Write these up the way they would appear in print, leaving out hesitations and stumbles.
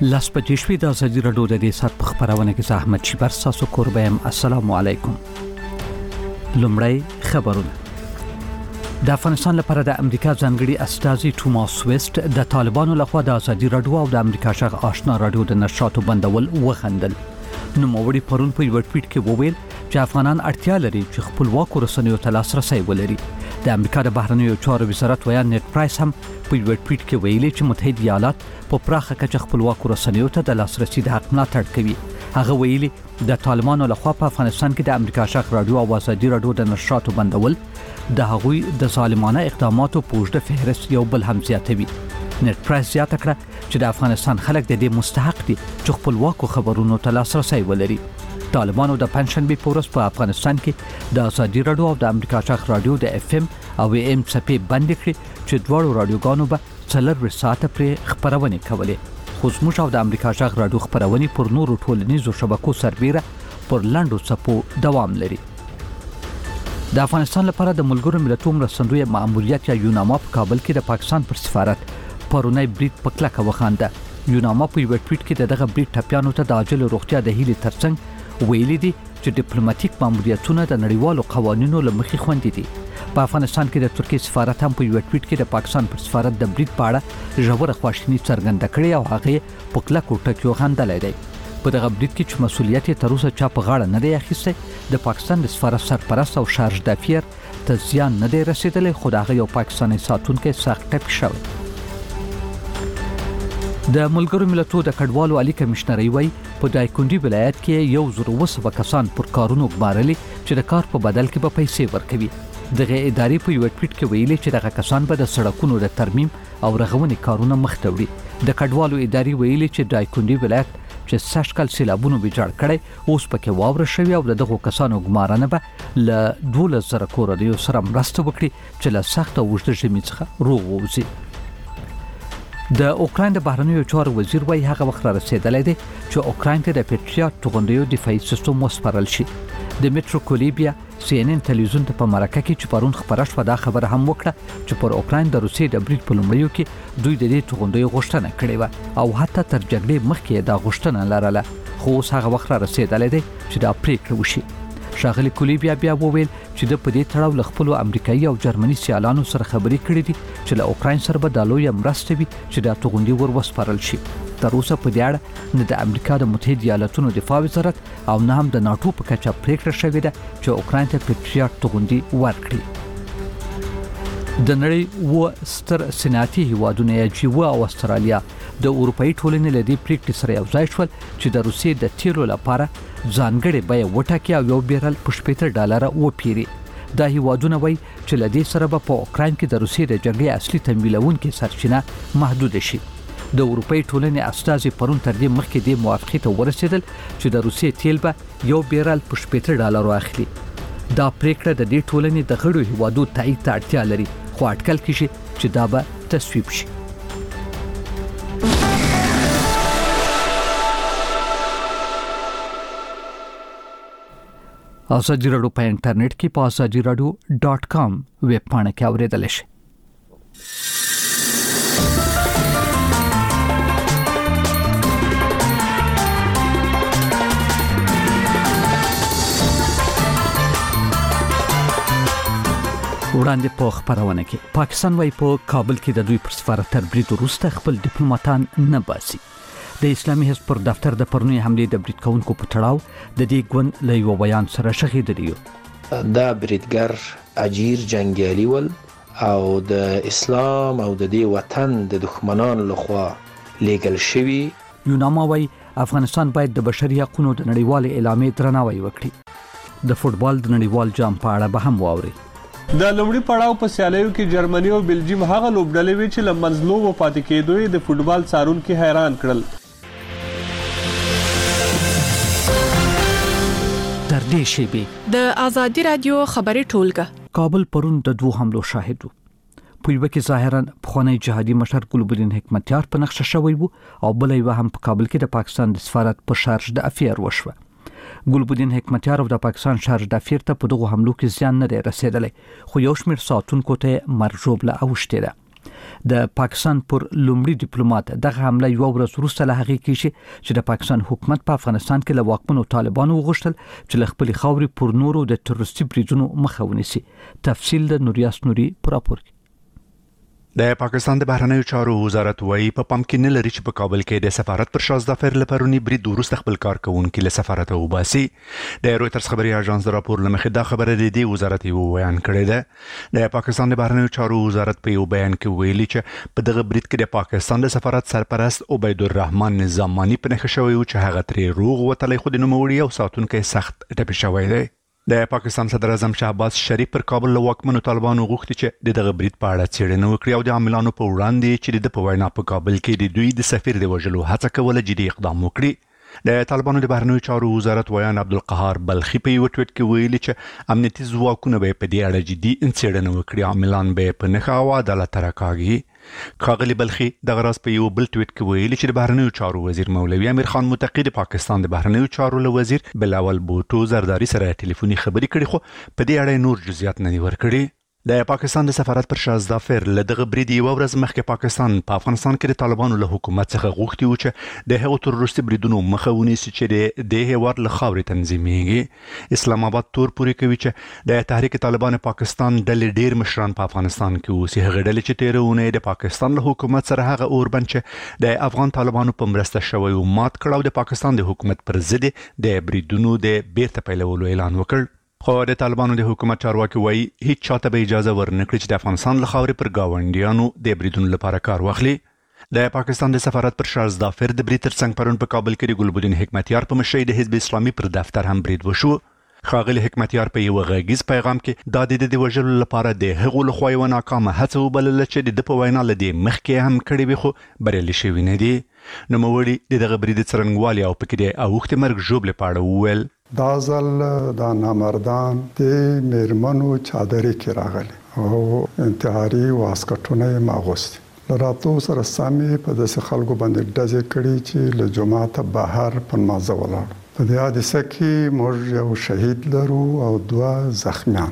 لاس بجې شوې د ازادي راډیو د دې سات په خبرونه کې زحمت شي تاسو قربم السلام علیکم. لومړی خبرونه. د افغانستان لپاره د امریکا ځانګړي استازي توماس ویسټ د طالبانو لخوا د ازادي راډیو او د امریکا شغ آشنا راډیو د نشراتو بندول وخندل. نو موړي پرون په یو ټویټ کې وویل چې افغانان اړتیا لري چې خپلواک رسنیو ته لاسرسي ولري. د امریکا د بهرنیو چارو وزارت ویان نیټ پرایس هم په یو ټویټ کې ویلي چې متحده ایالات په پراخه کچه خپلواک رسنیو ته د لاسرسي د حق ملاتړ کوي. هغه ویلي د طالبانو لخوا په افغانستان کې د امریکا شغ راډیو او ازادي راډیو د نشراتو بندول د هغوی د ظالمانه اقداماتو په اوږده فهرست یو بل هم زیاتوي. نیټ پرایس زیاته کړه چې د افغانستان خلک د دې مستحق دي چې خپلواک خبرونو ته لاسرسي ولري. طالبانو د پنځشنبه په ورځ په افغانستان کې د ازادي راډیو او د امریکا شغ راډیو د اف ام او ام څپې بند کړې چې دوه راډیوګانو به 4 ساعته پر خبرونه کولې. خو زموږ او د امریکا شغ راډیو خبرونه پر نورو ټولنیزو شبکو سربېره پر لاندو څپو دوام لري. د افغانستان لپاره د ملګرو ملتونو مرستندوی ماموریت یا یوناما په کابل کې د پاکستان پر سفارت پرونی بریټ په کلکه وخانده. یوناما په یو ټویټ کې دغه بریټ ټپیانو ته د عاجل روغتیا د هیلې ترڅنګ ویلي دي چې ډیپلوماټیک ماموریتونه د نړیوالو قوانینو له مخې خوندي دي. په افغانستان کې د ترکیه سفارت هم په یو ټویټ کې د پاکستان پر سفارت د بریټ په اړه ژوره خواشیني څرګنده کړې او هغه په کلکو ټکیو خندلې دی. په دغه بریټ کې چې مسولیت تر اوسه چا په غاړه نه دی اخیستی، د پاکستان د سفارت سرپرست او شارج دافیر ته زیان نه دی رسیدلی، خو هغه یو پاکستاني ساتونکي سخت ټپي شوی. د ملګرو ملتونو د کډوالو عالی کمشنري وای په دایکندي ولایت کې 1,200 کسان پر کارونو ګمارلي چې د کار په بدل کې به پیسې ورکوي. دغه ادارې په یو ټویټ کې ویلي چې دغه کسان به د سړکونو د ترمیم او رغونې کارونه مخ ته وړي. د کډوالو ادارې ویلي چې دایکندي ولایت چې سشکل سیلابونو ویجاړ کړي اوس پکې واوره شوی او دغه کسانو ګمارنه به ل 12,000 کورنیو سره مرسته وکړي چې له سخت او اوږده ژمي څخه روغ ووځي. د اوکراین د بهرنیو چارو وزیر وایي هغه وخت را رسیدلی دی چې اوکراین ته د پیټریاټ توغندیو دفاعي سیستم وسپارل شي. د میټرو کولېبیا سی ان ان تلویزیون ته په مرکه کې چې پرون خبره شوه دا خبره هم وکړه چې پر اوکراین د روسیې د بریټ په لومړیو کې دوی د دې توغندیو غوښتنه کړې وه او حتی تر جګړې مخکې دا غوښتنه لرله، خو اوس هغه وخت را رسیدلی دی چې دا پریکړه وشي. ښاغلي کولېبیا بیا وویل چې د په دې تړاو له خپلو امریکایي او جرمني سیالانو سره خبرې کړې دي چې له اوکراین سره به دا لویه مرسته وي چې دا توغندي ور وسپارل شي. تر اوسه په دې اړه نه د امریکا د متحده ایالاتونو دفاع وزارت او نه هم د ناټو په کچه پریکړه شوې ده چې اوکراین ته پیټریاټ توغندي ورکړي. د نړۍ و ستر صنعتي هیوادونه جیو او استرالیا د اروپאי ټولنې له دې پریکړې سره یو ځای شول چې د روسیې د تیلو لپاره ځانګړې بیه وټاکي او یو بیرل په $70 وپیري. دا هیوادونه وایي چې له دې سره به په اوکراین کې د روسیې د جګړې اصلي تمویلونکې سرچینه محدود شي. د اروپאי ټولنې استازي پرون تر دې مخکې د موافقې ته ورسېدل چې د روسیې تیل به یو بیرل په $70 واخلي. دا پریکړه د دې ټولنې د غړو هیوادو تایید ته اړتیا لري، خو اټکل کیږي چې دا به تصویب شي. ازادي راډیو په انټرنیټ کې په azadiradio.com ویب پاڼه کې اوریدل شي. وړاندې په خبرونه کې پاکستان وايي په کابل کې د دوی پر سفارت تر برید وروسته خپل ډیپلوماټان نه باسي. د اسلامي حزب پر دفتر د پرونی حمله د برید کوونکو په تړاو د دې ګوند له یو بیان سره شهیدلی. دا بریدګر اجیر جنگیالي ول او د اسلام او د دې وطن د دښمنانو لخوا لیګل شوی. یوناما وايي افغانستان باید د بشري حقوقو د نړیوال اعلامیې درناوی وکړي. د فوتبال د نړیوال جام په اړه به هم واوري. د لومړي پړاو په سیالیو کې جرمني او بلجیم هغه لوبډلې وې چې له منځلو و پاتې کېدو د فوتبال څارونکو حیران کړل. تر دې شیبې د ازادي رادیو خبري ټولګه کابل پرون د 2 حملو شاهد وو. په یو کې ظاهرا پخوانی جهادي مشر ګلبدین حکمتیار په نقشه شوی وو او بل یو هم په کابل کې د پاکستان د سفارت په شارج د افیر وشوه. ګلبدین حکمتیار او د پاکستان شارج د افیر ته په دغه حملو کې زیان نه رسیدلی، خو یو شمېر ساتونکو ته مرجوب له اوشته ده. د پاکستان پر لومړي ډیپلوماټ دغه حمله یو ورځ وروسته له هغې کې چې د پاکستان حکومت په افغانستان کې له واکمنو طالبانو وغوښتل چې له خپل خاورې پر نورو د تروریستي بریدونو مخه ونیسي. تفصیل د نوریاس نوري پر راپور کې. د پاکستان د بهرنیو چارو وزارت وايي په پام کې نه لري چې په کابل کې د سفارت پر شازده فر لپرونی برید وروسته خپل کارکونکو له سفارت وباسي. د رويټرز خبري اژانس د راپور لمخې دا خبره د دې وزارت یو بیان کړی ده. د پاکستان د بهرنیو چارو وزارت په یو بیان کې ویلي چې په دغه برید کې د پاکستان د سفارت سرپرست عبید الرحمن نظامانی په نښه شوی او چې هغه ترې روغ وتلی خو د نوموړي او ساتونکو سخت ټپي شوی دی. د پاکستان صدر اعظم شهباز شریف پر کابل له واکمنو طالبانو غوښتي چې دغه برید په اړه څېړنه وکړي او د عاملانو په وړاندې چې د په وینا په کابل کې د دوی د سفیر د وژلو هڅه کوله جدي اقدام وکړي. د طالبانو د بهرنیو چارو وزارت ویان عبدالقهار بلخي په یو ټویټ کې ویلي چې امنیتي ځواکونه به په دې اړه جدي څېړنه وکړي، عاملان به په نښه او عدالت راکاږي. ښاغلي بلخي دغه راز په یو بل ټویټ کې ویلي چې د بهرنیو چارو وزیر مولوي امیر خان متقی د پاکستان د بهرنیو چارو له وزیر بلاول بوټو زرداری سره ټلیفوني خبرې کړې خو په دې اړه نور جزئیات نه دي ورکړي. د پاکستان د سفارت پر شازده فر له دغه برید یو ورځ مخکې پاکستان په افغانستان کې د طالبانو له حکومت څخه غوښتي و چې د هغو تروریستي بریدونو مخه ونیسي چې د هیواد له خاورې تنظیمېږي. اسلام آباد تور پورې کوي چې د تحریک طالبان پاکستان ډلې ډیر مشران په افغانستان کې اوسي. هغه ډلې چې تیره اونۍ د پاکستان له حکومت سره هغه اوربند چې د افغان طالبانو په مرسته شوی او مات کړ او د پاکستان د حکومت پر ضد د بریدونو د بیرته پیلولو اعلان وکړ. خو د طالبانو د حکومت چارواکي وایي هیڅ چاته به اجازه ورنکړي چې د افغانستان له خاورې پر گاونډیانو د بریدونو لپاره کار واخلي. د پاکستان د سفارت پر شازده فر د برید ترڅنګ پرون په کابل کې د ګلبدین حکمتیار په مشرۍ د حزب اسلامي پر دفتر هم برید وشو. ښاغلي حکمتیار په یو غږیز پیغام کې دا د وژلو لپاره د هغو لخوا یوه ناکامه هڅه وبلله چې د په وینا له دې مخکې هم کړې وي خو بریالي شوي نه دي. نوموړي د دغه برید څرنګوالي او پکې د اوښتې مرګ ژوبلې په اړه وویل دا ځل دا نامردان د میرمنو چادرې کې راغلي او انتحاري واسکټونه یې ماغوستي. له راتلو سره سمې په داسې خلکو باندې ډزې کړي چې له جوماته بهر په نمازه ولاړ. په دې حادثه کې موږ یو شهید لرو او 2 زخمیان.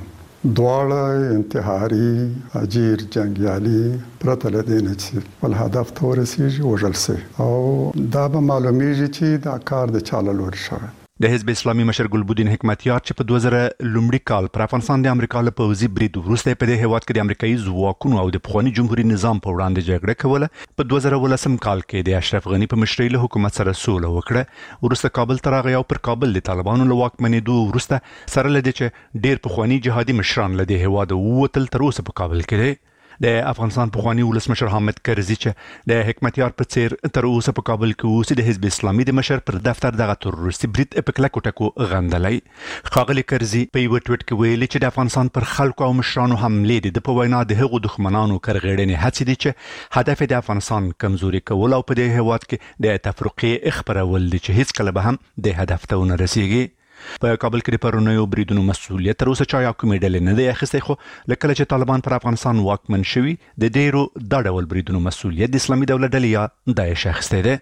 دواړه انتحاري اجیر جنگیالي پرته له دې نه چې خپل هدف ته ورسېږي وژل سي او دا به معلومیږي چې دا کار د چا له لوري شوی. د حزب اسلامي مشر ګلبدین حکمتیار چې په 2000 لومړي کال پر افغانستان د امریکا له پوځي برید وروسته په دې هیواد کې د امریکایي ځواکونو او د پخواني جمهوریت نظام په وړاندې جګړه کوله، په 2018 کال کې د اشرف غنی په مشرۍ له حکومت سره سوله وکړه. وروسته کابل ته راغی او پر کابل د طالبانو له واکمنېدو وروسته سره له دې چې ډېر پخواني جهادي مشران له دې هیواده ووتل تر اوسه په کابل کې دی. د افغانستان پخوانی ولسمشر حامد کرزي چې د حکمتیار په څیر تر اوسه په کابل کې اوسي د حزب اسلامي د مشر پر دفتر دغه تروریستي برید په کلکو ټکو غندلی. ښاغلي کرزي په یو ټویټ کې ویلي چې د افغانستان پر خلکو او مشرانو حملې د په وینا د هغو دښمنانو کرغېړنې هڅې دي چې هدف د افغانستان کمزوري کول او په دې هیواد کې د تفرقې خپرول دي چې هیڅ کله به هم د هدف ته ونه رسیږي. په کابل کې د پرونیو بریدونو مسؤلیت تر اوسه چا یا کومې ډلې نه دی اخیستی، خو لکه چې طالبان پر افغانستان واکمن شوي د ډیرو دا ډول بریدونو مسؤلیت د اسلامي دولت ډلې یا داعش اخیستی دی.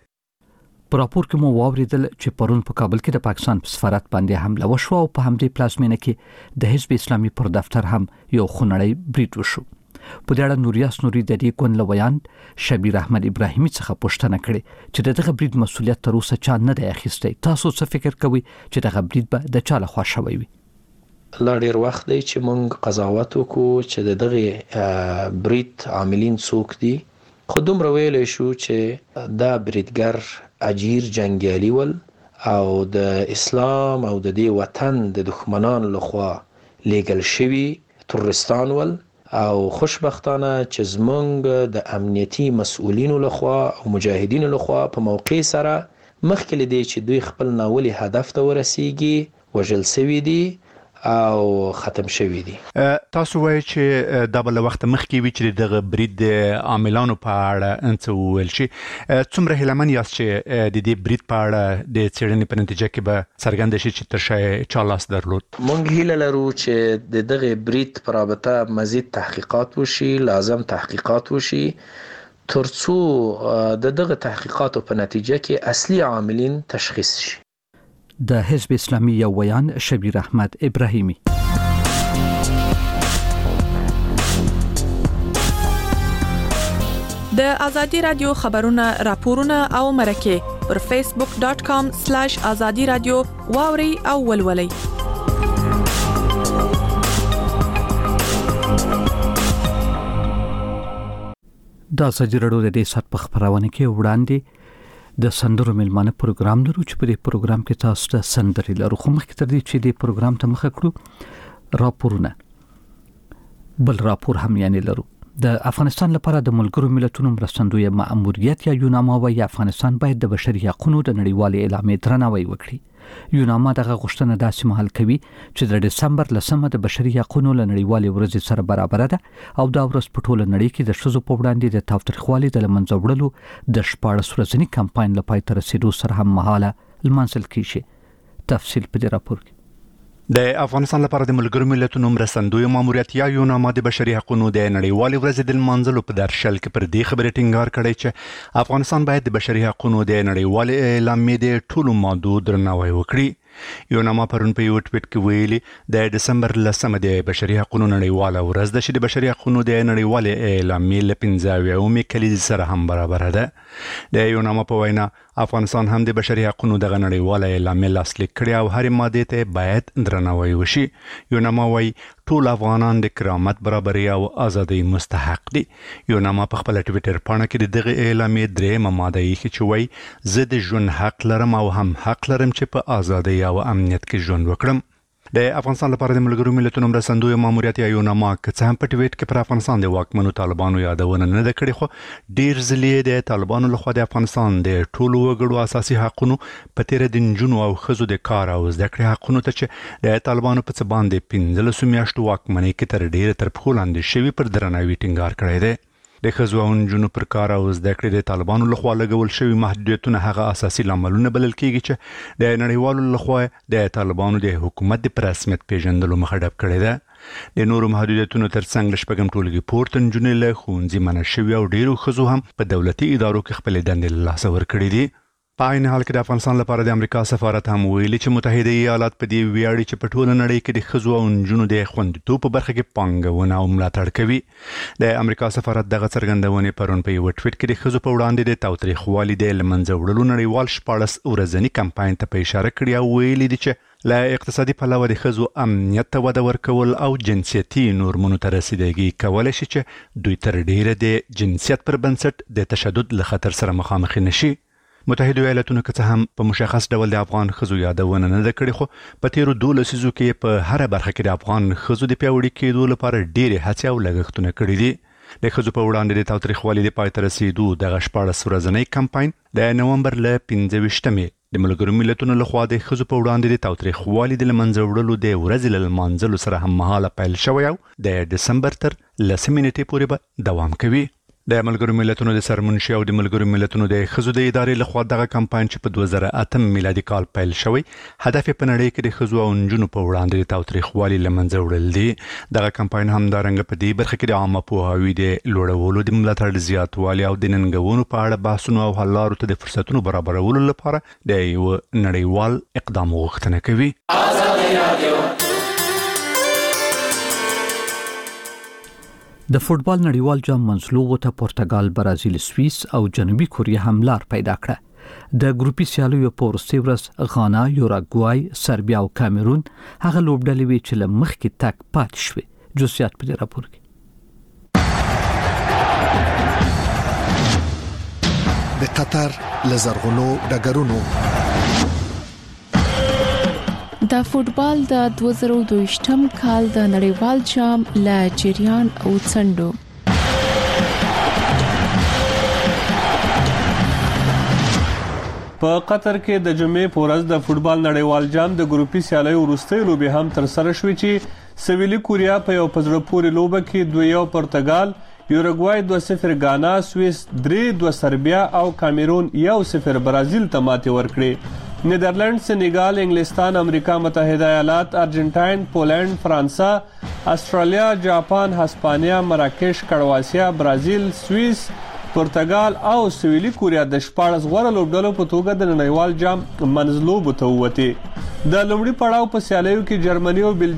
په راپور کې مو واوریدل چې پرون په کابل کې د پاکستان په سفارت باندې حمله وشوه او په همدې پلازمینه کې د حزب اسلامي پر دفتر هم یو خونړی برید وشو. په دې اړه نوریاس نوري د دې کون لویان شبیر احمد ابراهیمي څخه پوښتنه کړې چې دغه برید مسؤلیت تر اوسه چا نه دی اخیستی. تاسو څه فکر کوئ چې دغه برید به د چا لخوا شوی وي؟ لا ډیر وخت دی چې مونږ قضاوت وکړو چې دغه برید عاملین څوک دي، خو دومره ویلی شو چې دا بریدګر اجیر جنگیالي ول او د اسلام او د دې وطن د دښمنان لخوا لیږل شوي تروریستان ول او خوشبختانه چې زمونږ د امنیتي مسؤلینو لخوا او مجاهدینو لخوا په موقع سره مخکې له دې چې دوی خپل ناولي هدف ته ورسیږي وژل سوي دي او ختم شوي دي. تاسو وایئ چې دا به له وخته مخکې وي چې دغه برید د عاملانو په اړه څه وویل شي. څومره هیلهمن یاست چې د دې برید په اړه د څېړنې په نتیجه کې به څرګنده شي چې تر شا چا لاس درلود؟ مونږ هیله لرو چې د دغه برید په رابطه مزید تحقیقات وشي، لازم تحقیقات وشي ترڅو د دغه تحقیقاتو په نتیجه کې اصلي عاملین تشخیص شي. د حزب اسلامي یو ویان شبیر احمد ابراهیمي. د ازادي رادیو خبرونه راپورونه او مرکه پر facebook.com/azadi radio واوري او ولولي. دا سجرړو د دې سات په خبرونه کې وړاندې د سندرو ملمانه پروګرام لرو چې په دې پروګرام کې تاسو ته سندري لرو. خو مخکې تر دې چې دې پروګرام ته مخه کړو راپورونه بل راپور هم یعنی لرو. د افغانستان لپاره د ملګرو ملتونو مرستندوی مأموریت یا یوناما وايي افغانستان باید د بشري حقوقو د نړیوالې اعلامیې درناوی وکړي. یوناما دغه غوښتنه داسې مهال کوي چې د دسمبر 10 د بشري حقوقو له نړیوالې ورځې سره برابر ده او دا ورځ په ټوله نړۍ کې د ښځو په وړاندې د تاوتریخوالي د لمنځه وړلو د 14 ورځني کمپاین لپاره تر رسیدو سره هم مهاله لمانځل کیږي. تفصیل په دې راپور کې. د افغانستان لپاره د ملګرو ملتونو مرستندوی ماموریت یا یوناما د بشري حقوقو د نړیوالې ورځې د لمانځلو په درشل کې پر دې خبرې ټینګار کړی چې افغانستان باید د بشري حقوقو د نړیوالې اعلامیې د ټولو مادو درناوی وکړي. یوناما پرون په یو ټویټ کې ویلي د دسمبر 10 د بشري حقوقو نړیواله ورځ د د بشري حقوقو د نړیوالې اعلامیې له 15 کلیزې سره هم برابر ده. د یوناما په وینا افغانستان هم د بشري حقوقو د نړیواله اعلامیې لاسلیک کړي او هر ماده ته باید درناوی وشي. یوناما وايي ټول افغانان د کرامت، برابرۍ او ازادۍ مستحق دي. یوناما په خپل ټویټر پاڼه کې دغه اعلامیې درېمه ماده یې چې وايي زه د ژوند حق لرم او هم حق لرم چې په ازادۍ او امنیت کې ژوند وکړم. د افغانستان لپاره د ملګرو ملتونو مرستندوی ماموریت یا یوناما که څه هم په ټویټ کې پر افغانستان د واکمنو طالبانو یادونه نه ده کړې، خو ډیر ځلې د طالبانو لخوا د افغانستان د ټولو وګړو اساسي حقوقو په تیر د نجونو او ښځو د کار او زده کړې حقوقو ته چې د طالبانو په څ باندې 15 میاشتو واکمنۍ کې تر ډیره تر پخو لاندې شوی پر درناوي ټینګار کړی دی. د ښځو او نجونو پر کار او زده کړې د طالبانو لخوا لګول شوی محدودیتونه هغه اساسي لاملونه بلل کیږي چې د نړیوالو لخوا د طالبانو د حکومت د رسمیت پیژندلو مخه ډب کړې ده. د نورو محدودیتونو ترڅنګ له شپږم ټولګي پورته نجونې له ښوونځي منع شوي او ډیرو ښځو هم په دولتي ادارو کې خپلې دندې له لاسه ورکړې دي. په عین حال کې د افغانستان لپاره د امریکا سفارت هم ویلي چې متحده ایالات په دې ویاړي چې په ټوله نړۍ کې د ښځو او نجونو د خوندیتوب په برخه کې پانګونه او ملاتړ کوي. د امریکا سفارت دغه څرګندونې پرون په یو ټویټ کې د ښځو په وړاندې د تاوتریخوالي د لمنځه وړلو نړیوال 14 ورځني کمپاین ته په اشاره کړې او ویلي دي چې له اقتصادي پلوه د ښځو امنیت ته وده ورکول او جنسیتي نورمونو ته رسیدګي کولای شي چې دوی تر ډیره د جنسیت پر بنسټ د تشدد له خطر سره مخامخ نشي. متحده ایالاتونو که څه هم په مشخص ډول د افغان ښځو یادونه نه ده کړې، خو په تیرو 12 لسیزو کې په هر برخه کې د افغان ښځو د پیاوړي کېدو لپاره ډېرې هڅې او لګښتونه کړي دي. د ښځو په وړاندې د تاوتریخوالي د پای ته رسیدو دغه 14 ورځنی کمپاین د نومبر له 15 د ملګرو ملتونو لخوا د ښځو په وړاندې د تاوتریخوالي د لمنځه وړلو د ورځې له لمانځلو سره هم مهاله پیل شوی او د دسمبر تر 10 نیټې پورې به دوام کوي. د ملګرو ملتونو د سرمنشي او د ملګرو ملتونو د ښځو د ادارې لخوا دغه کمپاین چې په 2008 میلادي کال پیل شوی هدف په نړۍ کې د ښځو او نجونو په وړاندې د تاوتریخوالي لمنځه وړل دي. دغه کمپاین همدارنګه په دې برخه کې د عامه پوهاوي د لوړولو، د ملاتړ زیاتوالي او د ننګونو په اړه بحثونو او حل لارو ته د فرصتونو برابرولو لپاره د یو نړیوال اقدام غوښتنه کوي. د فوټبال نړیوال جام منځلوبو ته پرتګال، برازیل، سویس او جنوبي کوریا هم لار پیدا کړه. د ګروپي سیالیو په وروستۍ ورځ غانا، یوراګوای، سربیا او کامرون هغه لوبډلې وې چې له مخکې تک پاتې شوې. جزئیات په دې راپور کې. د قطر لزرغونو ډګرونو د فوټبال د 2022م کال د نړیوال جام له جریان او څنډو په قطر کې د جمعې په ورځ د فوټبال نړیوال جام د ګروپي سیالیو وروستۍ لوبې هم تر سره شوې چې سویلي کوریا په یو پزړه پورې لوبه کې 2-1 پرتګال، یوراګوای 2-0 غانا، سویس 3-2 سربیا او کامرون 1-0 برازیل ته ماتې ورکړې. نیدرلند، سنیګال، انګلستان، امریکا متحده ایالات، ارجنټاین، پولند، فرانسه، استرالیا، جاپان، هسپانیا، مراکش، کرواسیا، برازیل، سویس، پرتګال او سویلي کوریا د 14 غوړه لوبډلو په توګه د نړیوال جام منځلوبو ته ووتې. د لومړي پړاو په سیالیو کې جرمني او